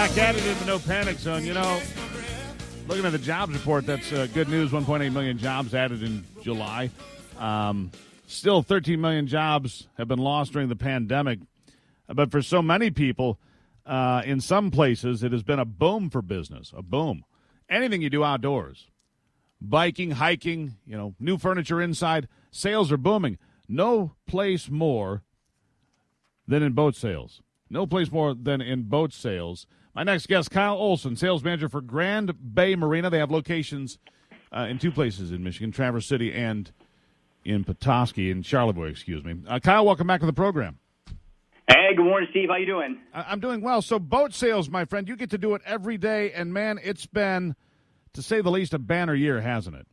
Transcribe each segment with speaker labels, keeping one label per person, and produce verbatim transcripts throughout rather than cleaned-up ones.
Speaker 1: Back at it in the No Panic Zone. You know, looking at the jobs report, that's uh, good news. one point eight million jobs added in July. Um, still, thirteen million jobs have been lost during the pandemic. But for so many people, uh, in some places, it has been a boom for business, a boom. Anything you do outdoors, biking, hiking, you know, new furniture inside, sales are booming. No place more than in boat sales. No place more than in boat sales. My next guest, Kyle Olson, sales manager for Grand Bay Marina. They have locations uh, in two places in Michigan, Traverse City and in Petoskey, in Charlevoix, excuse me. Uh, Kyle, welcome back to the program.
Speaker 2: Hey, good morning, Steve. How you doing?
Speaker 1: I'm doing well. So boat sales, my friend, you get to do it every day, and, man, it's been, to say the least, a banner year, hasn't it?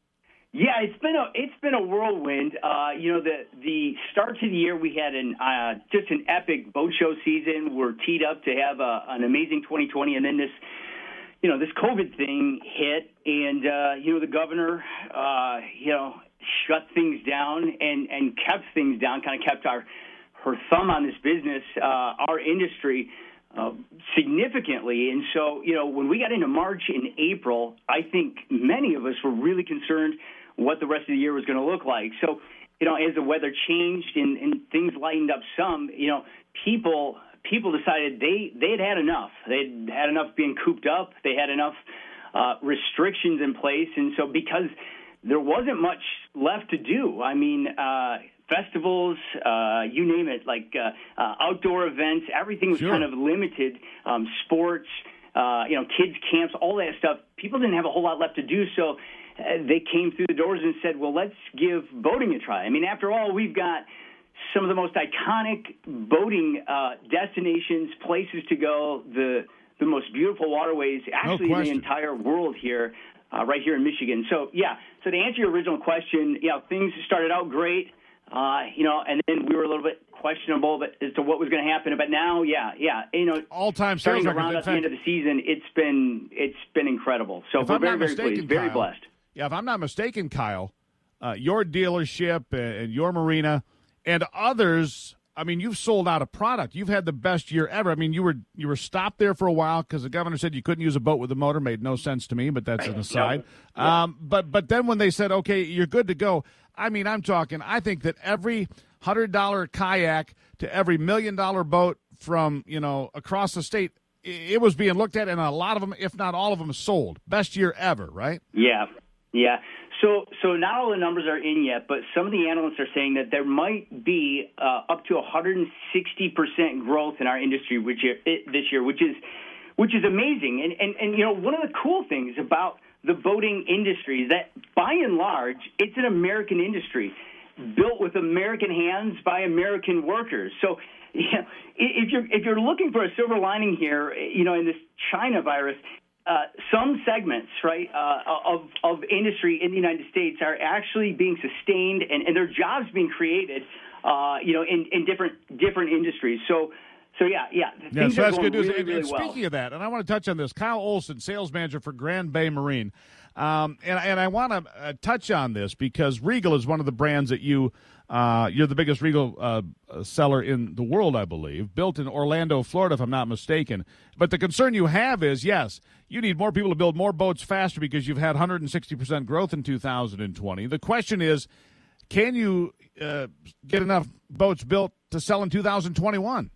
Speaker 2: Yeah, it's been a it's been a whirlwind. Uh, you know, the the start to the year we had an uh, just an epic boat show season. We're teed up to have a, an amazing twenty twenty, and then this, you know, this COVID thing hit, and uh, you know the governor, uh, you know, shut things down and and kept things down, kind of kept our her thumb on this business, uh, our industry. Uh, significantly. And so, you know, when we got into March and April, I think many of us were really concerned what the rest of the year was going to look like. So, you know, as the weather changed and, and things lightened up some, you know, people people decided they, they had had enough. They'd had enough being cooped up. They had enough uh, restrictions in place. And so because there wasn't much left to do, I mean, uh festivals, uh, you name it, like uh, uh, outdoor events, everything was
Speaker 1: sure.
Speaker 2: kind of limited. Um, sports, uh, you know, kids camps, all that stuff. People didn't have a whole lot left to do, so uh, they came through the doors and said, well, let's give boating a try. I mean, after all, we've got some of the most iconic boating uh, destinations, places to go, the the most beautiful waterways actually
Speaker 1: no
Speaker 2: in the entire world here, uh, right here in Michigan. So, yeah, so to answer your original question, you know, things started out great. Uh, you know, and then we were a little bit questionable but as to what was going to happen. But now, yeah, yeah, you know,
Speaker 1: all-time sales
Speaker 2: starting
Speaker 1: records.
Speaker 2: around
Speaker 1: In
Speaker 2: at
Speaker 1: fact,
Speaker 2: the end of the season, it's been it's been incredible. So
Speaker 1: if
Speaker 2: we're
Speaker 1: I'm
Speaker 2: very,
Speaker 1: not
Speaker 2: very
Speaker 1: mistaken,
Speaker 2: pleased, very
Speaker 1: Kyle,
Speaker 2: blessed.
Speaker 1: Yeah, if I'm not mistaken, Kyle, uh, your dealership and your marina and others, I mean, you've sold out a product. You've had the best year ever. I mean, you were you were stopped there for a while because the governor said you couldn't use a boat with a motor. Made no sense to me, but that's an aside.
Speaker 2: Yep.
Speaker 1: Um, but but then when they said, okay, you're good to go, I mean, I'm talking, I think that every one hundred dollars kayak to every million dollar boat from, you know, across the state, it was being looked at, and a lot of them, if not all of them, sold. Best year ever, right?
Speaker 2: Yeah, yeah. So, so not all the numbers are in yet, but some of the analysts are saying that there might be uh, up to one hundred sixty percent growth in our industry which year, this year, which is which is amazing. And, and, and, you know, one of the cool things about the boating industry is that, by and large, it's an American industry built with American hands by American workers. So, you know, if you're if you're looking for a silver lining here, you know, in this China virus, uh, some segments, right, uh, of of industry in the United States are actually being sustained, and, and there are jobs being created, uh, you know, in, in different different industries. So. So, yeah, yeah.
Speaker 1: Yeah,
Speaker 2: Things
Speaker 1: so
Speaker 2: are
Speaker 1: that's
Speaker 2: going
Speaker 1: good news.
Speaker 2: really,
Speaker 1: and,
Speaker 2: really
Speaker 1: and
Speaker 2: well.
Speaker 1: speaking of that, and I want to touch on this, Kyle Olson, sales manager for Grand Bay Marine. Um, and, and I want to uh, touch on this because Regal is one of the brands that you, uh, you're the biggest Regal uh, seller in the world, I believe, built in Orlando, Florida, if I'm not mistaken. But the concern you have is, yes, you need more people to build more boats faster because you've had one hundred sixty percent growth in two thousand twenty. The question is, can you uh, get enough boats built to sell in two thousand twenty-one?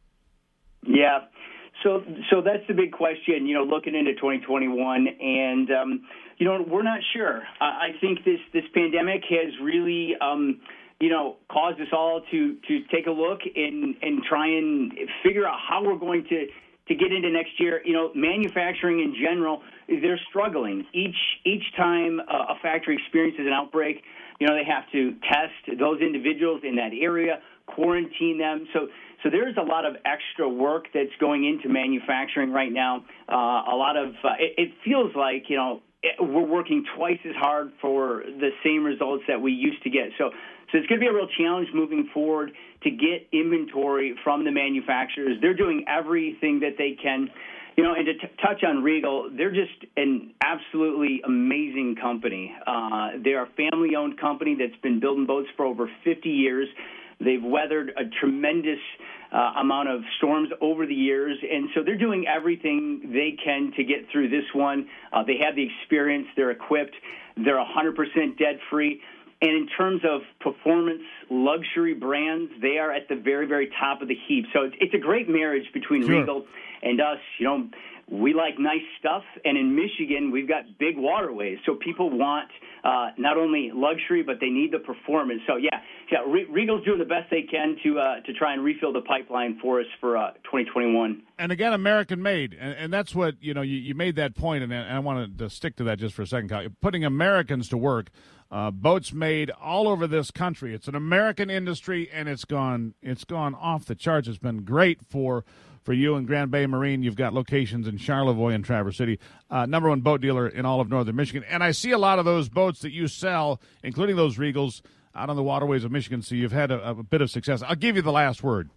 Speaker 2: Yeah. So so that's the big question, you know, looking into twenty twenty-one. And, um, you know, we're not sure. I, I think this, this pandemic has really, um, you know, caused us all to, to take a look and, and try and figure out how we're going to, to get into next year. You know, manufacturing in general, they're struggling. Each, each time uh, a factory experiences an outbreak, you know, they have to test those individuals in that area, quarantine them. So So there's a lot of extra work that's going into manufacturing right now. Uh, a lot of uh, it, it feels like, you know, it, we're working twice as hard for the same results that we used to get. So, so it's going to be a real challenge moving forward to get inventory from the manufacturers. They're doing everything that they can. You know, and to t- touch on Regal, they're just an absolutely amazing company. Uh, they're a family-owned company that's been building boats for over fifty years. They've weathered a tremendous uh, amount of storms over the years, and so they're doing everything they can to get through this one. Uh, they have the experience. They're equipped. They're one hundred percent debt-free. And in terms of performance luxury brands, they are at the very, very top of the heap. So it's, it's a great marriage between
Speaker 1: sure.
Speaker 2: Regal and us. You know, we like nice stuff, and in Michigan, we've got big waterways. So people want uh, not only luxury, but they need the performance. So, yeah, yeah, Re- Regal's doing the best they can to uh, to try and refill the pipeline for us for uh, twenty twenty-one.
Speaker 1: And again, American-made, and, and that's what, you know, you, you made that point, and I wanted to stick to that just for a second, Kyle. Putting Americans to work. Uh, boats made all over this country. It's an American industry, and it's gone it's gone off the charts. It's been great for for you and Grand Bay Marine. You've got locations in Charlevoix and Traverse City, uh, number one boat dealer in all of northern Michigan. And I see a lot of those boats that you sell, including those Regals, out on the waterways of Michigan. So you've had a, a bit of success. I'll give you the last word.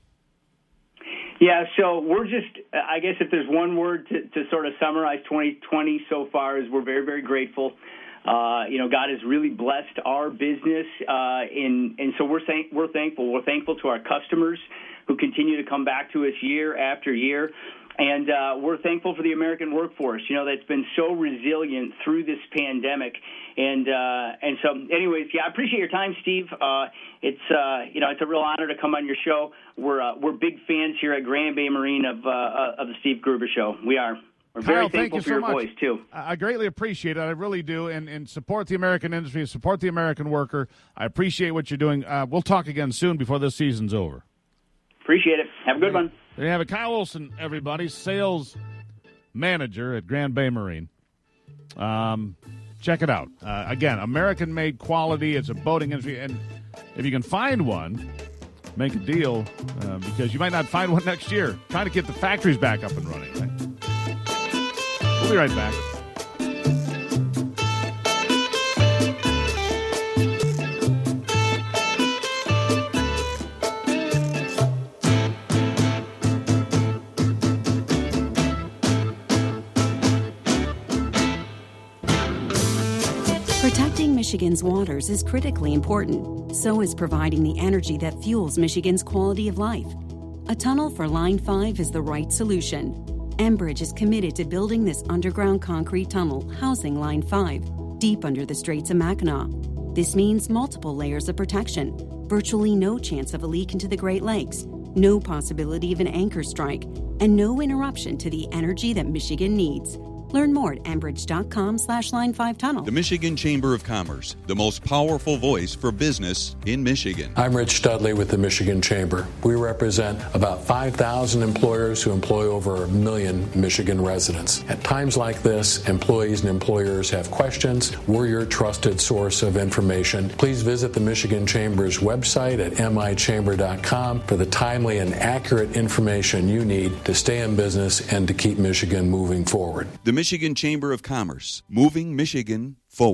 Speaker 2: Yeah, so we're just, I guess if there's one word to, to sort of summarize twenty twenty so far is we're very, very grateful. Uh, you know, God has really blessed our business, uh, in, and so we're saying we're thankful. We're thankful to our customers who continue to come back to us year after year, and uh, we're thankful for the American workforce. You know, that's been so resilient through this pandemic, and uh, and so, anyways, yeah, I appreciate your time, Steve. Uh, it's uh, you know, it's a real honor to come on your show. We're uh, we're big fans here at Grand Bay Marine of uh, of the Steve Gruber Show. We are. We're very
Speaker 1: Kyle,
Speaker 2: thankful
Speaker 1: thank you
Speaker 2: for
Speaker 1: so
Speaker 2: your
Speaker 1: much.
Speaker 2: voice, too.
Speaker 1: I greatly appreciate it. I really do. And, and support the American industry, support the American worker. I appreciate what you're doing. Uh, we'll talk again soon before this season's over.
Speaker 2: Appreciate it. Have a good one.
Speaker 1: There you have it. Kyle Olson, everybody, sales manager at Grand Bay Marine. Um, check it out. Uh, again, American-made quality. It's a boating industry. And if you can find one, make a deal uh, because you might not find one next year. Trying to get the factories back up and running, right? We'll be right back.
Speaker 3: Protecting Michigan's waters is critically important. So is providing the energy that fuels Michigan's quality of life. A tunnel for Line five is the right solution. Enbridge is committed to building this underground concrete tunnel housing Line five, deep under the Straits of Mackinac. This means multiple layers of protection, virtually no chance of a leak into the Great Lakes, no possibility of an anchor strike, and no interruption to the energy that Michigan needs. Learn more at enbridge.com slash line five tunnel.
Speaker 4: The Michigan Chamber of Commerce, the most powerful voice for business in Michigan.
Speaker 5: I'm Rich Studley with the Michigan Chamber. We represent about five thousand employers who employ over a million Michigan residents. At times like this, employees and employers have questions. We're your trusted source of information. Please visit the Michigan Chamber's website at m i chamber dot com for the timely and accurate information you need to stay in business and to keep Michigan moving forward.
Speaker 4: The Michigan Chamber of Commerce, moving Michigan forward.